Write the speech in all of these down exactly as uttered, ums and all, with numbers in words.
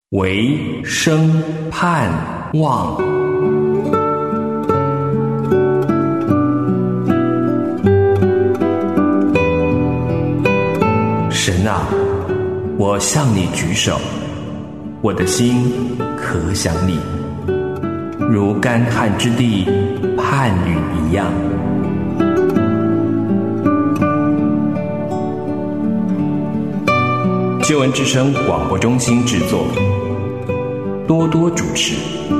唯生盼望。神啊，我向你举手，我的心可想你，如干旱之地盼雨一样。救恩之声广播中心制作，多多主持。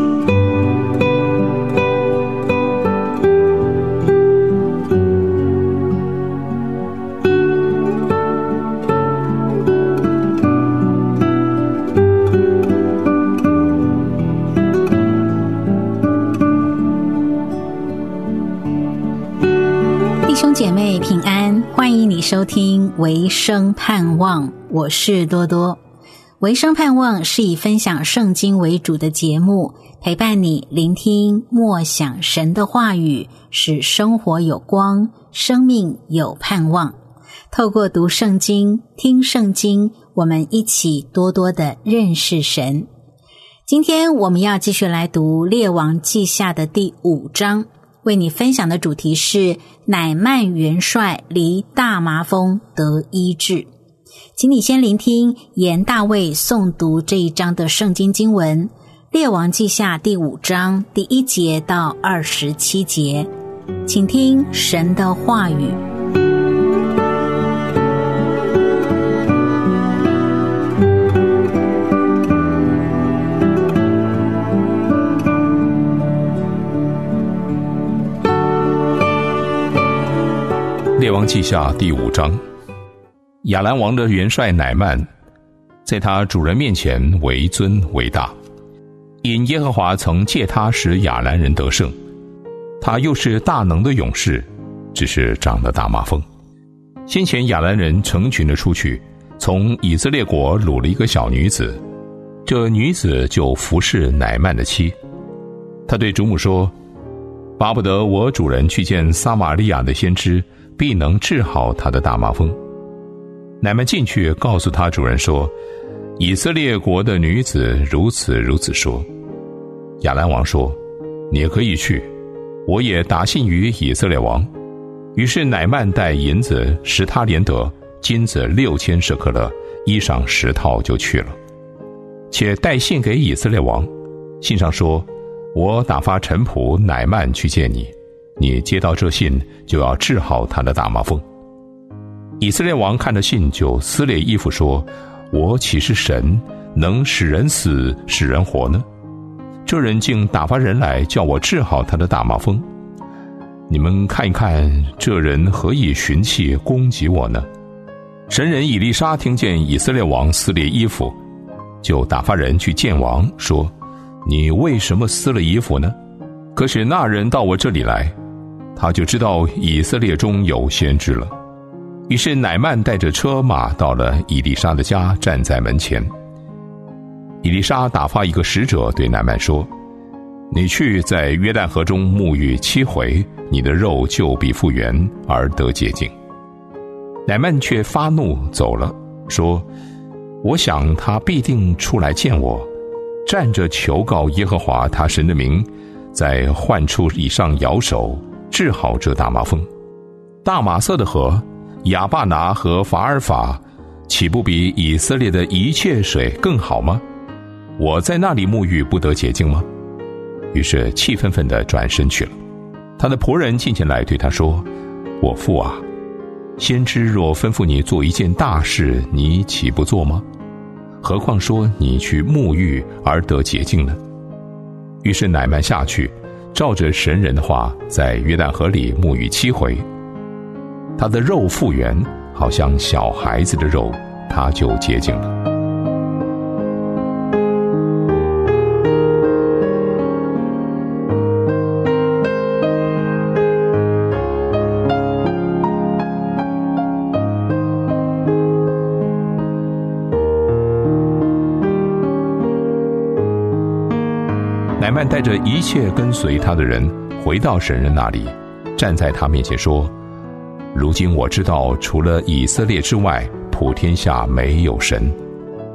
弟兄姐妹平安，欢迎你收听唯生盼望，我是多多。唯生盼望是以分享圣经为主的节目，陪伴你聆听默想神的话语，使生活有光，生命有盼望。透过读圣经、听圣经，我们一起多多的认识神。今天我们要继续来读列王记下的第五章，为你分享的主题是乃縵元帅离大麻风得医治。请你先聆听严大卫诵读这一章的圣经经文，列王记下第五章第一节到二十七节，请听神的话语。 列王记下第五章，亚兰王的元帅乃縵在他主人面前为尊为大，因耶和华曾借他使亚兰人得胜，他又是大能的勇士，只是长了大麻风。先前亚兰人成群的出去，从以色列国掳了一个小女子，这女子就服侍乃縵的妻。他对主母说，巴不得我主人去见撒玛利亚的先知，必能治好他的大麻风。乃縵进去告诉他主人说，以色列国的女子如此如此说。亚兰王说，你也可以去，我也答信于以色列王。于是乃縵带银子十他连得，金子六千舍客勒，衣裳十套就去了，且带信给以色列王。信上说，我打发臣仆乃縵去见你，你接到这信，就要治好他的大麻风。以色列王看着信，就撕裂衣服说，我岂是神，能使人死使人活呢？这人竟打发人来叫我治好他的大麻风。你们看一看，这人何以寻气攻击我呢？神人以利沙听见以色列王撕裂衣服，就打发人去见王，说，你为什么撕了衣服呢？可是那人到我这里来，他就知道以色列中有先知了。于是乃縵带着车马到了以利沙的家，站在门前。以利沙打发一个使者对乃縵说，你去在约旦河中沐浴七回，你的肉就必复原，而得洁净。乃縵却发怒走了，说，我想他必定出来见我，站着求告耶和华他神的名，在患处以上摇手，治好这大麻风。大马色的河亚巴拿和法尔法，岂不比以色列的一切水更好吗？我在那里沐浴不得洁净吗？于是气愤愤地转身去了。他的仆人进前来对他说，我父啊，先知若吩咐你做一件大事，你岂不做吗？何况说你去沐浴而得洁净呢？于是乃縵下去，照着神人的话，在约旦河里沐浴七回，他的肉复原，好像小孩子的肉，他就洁净了。乃縵带着一切跟随他的人回到神人那里，站在他面前说，如今我知道除了以色列之外，普天下没有神。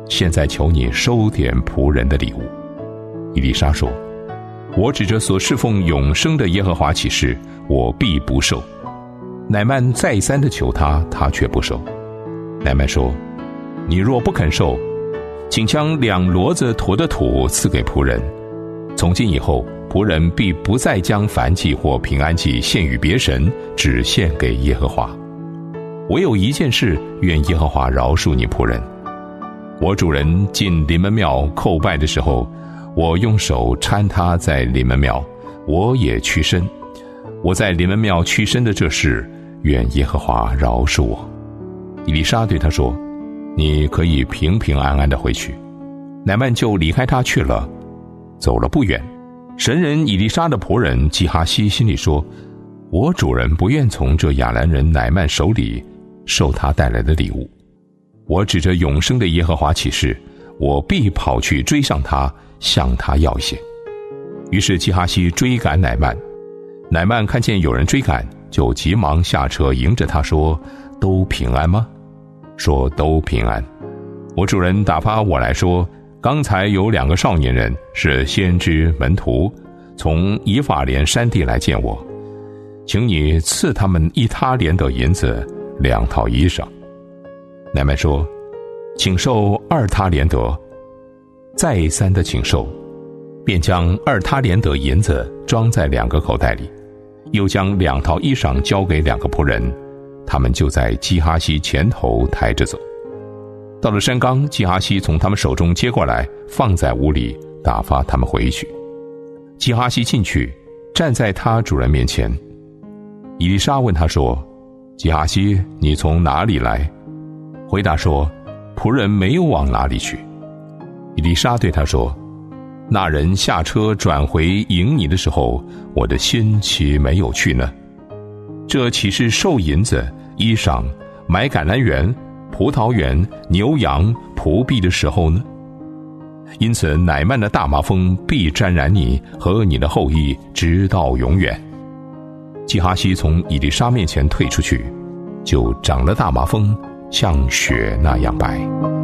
现在求你收点仆人的礼物。以利沙说，我指着所侍奉永生的耶和华起誓，我必不受。乃曼再三的求他，他却不受。乃曼说，你若不肯受，请将两骡子驮的土赐给仆人，从今以后仆人必不再将燔祭或平安祭献与别神，只献给耶和华。唯有一件事，愿耶和华饶恕你仆人。我主人进临门庙叩拜的时候，我用手搀他在临门庙，我也屈身。我在临门庙屈身的这事，愿耶和华饶恕我。以利沙对他说，你可以平平安安的回去。乃曼就离开他去了，走了不远。神人以利沙的仆人基哈西心里说，我主人不愿从这亚兰人乃曼手里受他带来的礼物。我指着永生的耶和华起誓，我必跑去追上他，向他要一些。于是基哈西追赶乃曼，乃曼看见有人追赶，就急忙下车迎着他说，都平安吗？说都平安。我主人打发我来说，刚才有两个少年人是先知门徒，从以法莲山地来见我，请你赐他们一他连得银子，两套衣裳。乃曼说，请受二他连得。再三的请受，便将二他连得银子装在两个口袋里，又将两套衣裳交给两个仆人，他们就在基哈西前头抬着走。到了山冈，基哈西从他们手中接过来，放在屋里，打发他们回去。基哈西进去，站在他主人面前。以利沙问他说，基哈西，你从哪里来？回答说，仆人没有往哪里去。以利沙对他说，那人下车转回迎你的时候，我的心岂没有去呢？这岂是收银子、衣裳、买橄榄园、葡萄园、牛羊、仆婢的时候呢？因此乃曼的大麻风必沾染你和你的后裔，直到永远。基哈西从以利沙面前退出去，就长了大麻风，像雪那样白。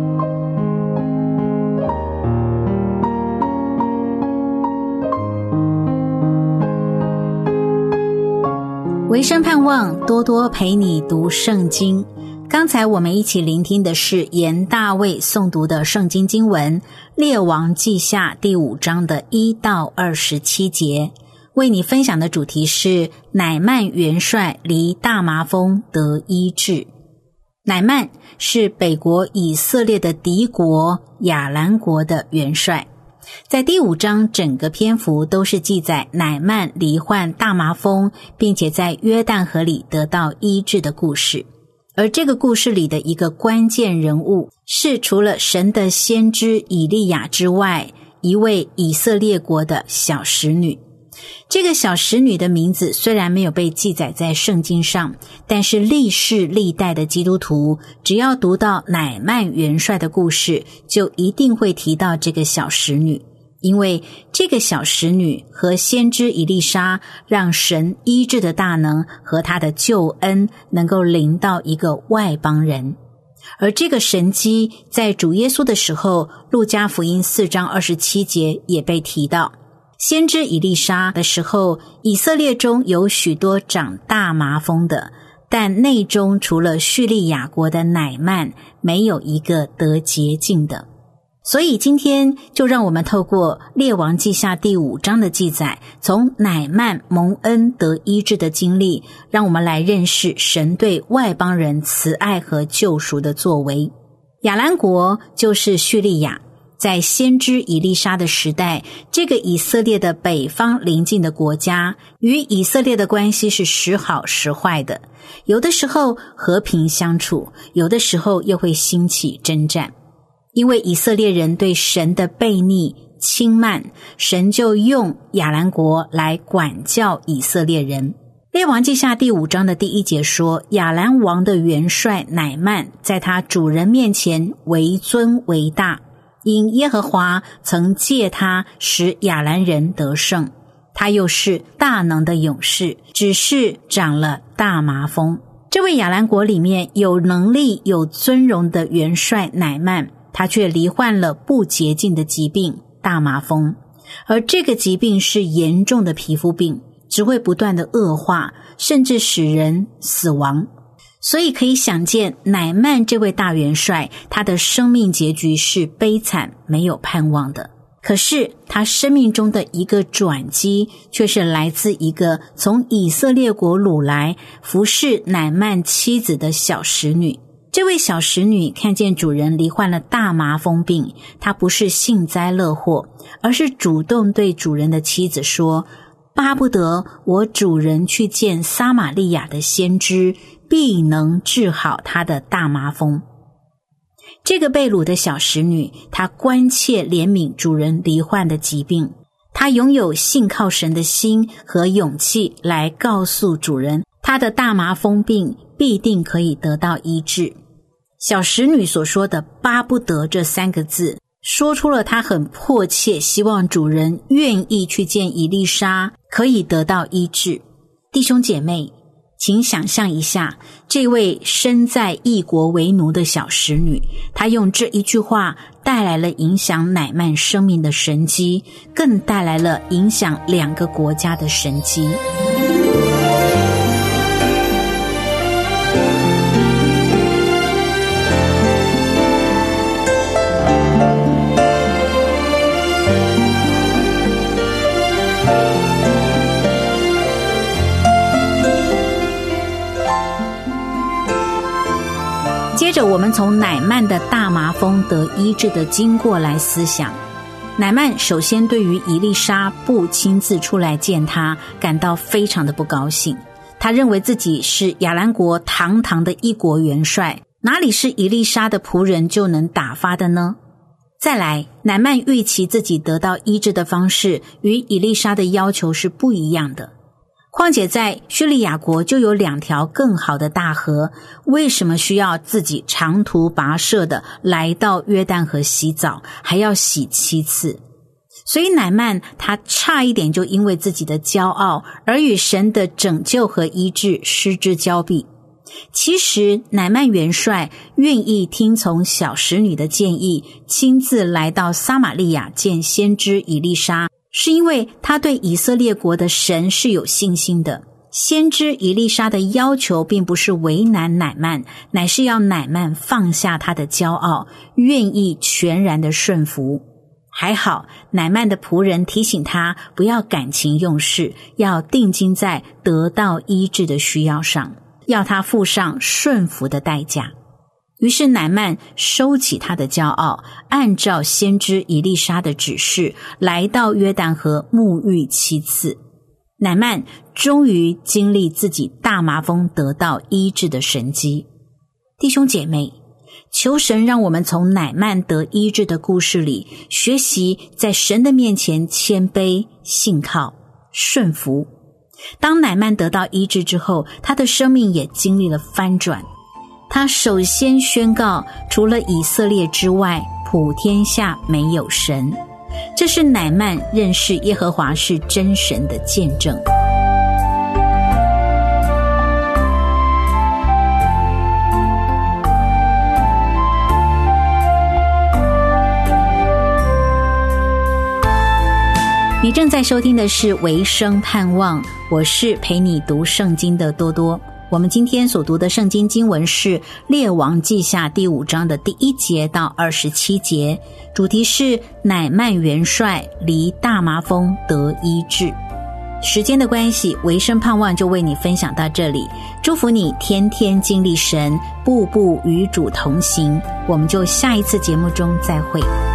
维生盼望多多陪你读圣经。刚才我们一起聆听的是严大卫诵读的圣经经文《列王记下》第五章的一到二十七节。为你分享的主题是乃曼元帅离大麻风得医治。乃曼是北国以色列的敌国亚兰国的元帅。在第五章整个篇幅都是记载乃曼罹患大麻风，并且在约旦河里得到医治的故事。而这个故事里的一个关键人物是除了神的先知以利亚之外，一位以色列国的小使女。这个小使女的名字虽然没有被记载在圣经上，但是历世历代的基督徒只要读到乃曼元帅的故事，就一定会提到这个小使女，因为这个小使女和先知以利沙让神医治的大能和他的救恩能够临到一个外邦人。而这个神迹在主耶稣的时候，路加福音四章二十七节也被提到。先知以利沙的时候，以色列中有许多长大麻风的，但内中除了叙利亚国的乃曼，没有一个得洁净的。所以今天就让我们透过列王记下第五章的记载，从乃曼蒙恩得医治的经历，让我们来认识神对外邦人慈爱和救赎的作为。亚兰国就是叙利亚。在先知以利沙的时代，这个以色列的北方邻近的国家与以色列的关系是时好时坏的，有的时候和平相处，有的时候又会兴起征战。因为以色列人对神的悖逆轻慢，神就用亚兰国来管教以色列人。列王记下第五章的第一节说，亚兰王的元帅乃曼在他主人面前为尊为大，因耶和华曾借他使亚兰人得胜，他又是大能的勇士，只是长了大麻风。这位亚兰国里面有能力有尊荣的元帅乃曼， 他却罹患了不洁净的疾病大麻风，而这个疾病是严重的皮肤病，只会不断的恶化，甚至使人死亡。所以可以想见，乃曼这位大元帅，他的生命结局是悲惨没有盼望的。可是他生命中的一个转机，却是来自一个从以色列国掳来服侍乃曼妻子的小使女。这位小使女看见主人罹患了大麻风病，她不是幸灾乐祸，而是主动对主人的妻子说，巴不得我主人去见撒玛利亚的先知，必能治好他的大麻风。这个被掳的小使女，她关切怜悯主人罹患的疾病，她拥有信靠神的心和勇气来告诉主人，她的大麻风病必定可以得到医治。小使女所说的巴不得这三个字，说出了她很迫切希望主人愿意去见以利沙，可以得到医治。弟兄姐妹，请想象一下，这位身在异国为奴的小使女，她用这一句话带来了影响乃曼生命的神迹，更带来了影响两个国家的神迹。接着我们从乃曼的大麻风得医治的经过来思想。乃曼首先对于以利沙不亲自出来见他感到非常的不高兴，他认为自己是亚兰国堂堂的一国元帅，哪里是以利沙的仆人就能打发的呢？再来，乃曼预期自己得到医治的方式与以利沙的要求是不一样的。况且在叙利亚国就有两条更好的大河，为什么需要自己长途跋涉的来到约旦河洗澡，还要洗七次？所以乃曼他差一点就因为自己的骄傲而与神的拯救和医治失之交臂。其实乃曼元帅愿意听从小使女的建议，亲自来到撒玛利亚见先知以利沙，是因为他对以色列国的神是有信心的。先知以利沙的要求并不是为难乃曼，乃是要乃曼放下他的骄傲，愿意全然的顺服。还好乃曼的仆人提醒他不要感情用事，要定睛在得到医治的需要上，要他付上顺服的代价。于是乃曼收起他的骄傲，按照先知以利沙的指示，来到约旦河沐浴七次。乃曼终于经历自己大麻风得到医治的神迹。弟兄姐妹，求神让我们从乃曼得医治的故事里，学习在神的面前谦卑、信靠、顺服。当乃曼得到医治之后，他的生命也经历了翻转。他首先宣告，除了以色列之外，普天下没有神。这是乃曼认识耶和华是真神的见证。你正在收听的是维生盼望，我是陪你读圣经的多多。我们今天所读的圣经经文是列王记下第五章的第一节到二十七节，主题是乃曼元帅离大麻风得医治。时间的关系，维生盼望就为你分享到这里，祝福你天天经历神，步步与主同行。我们就下一次节目中再会。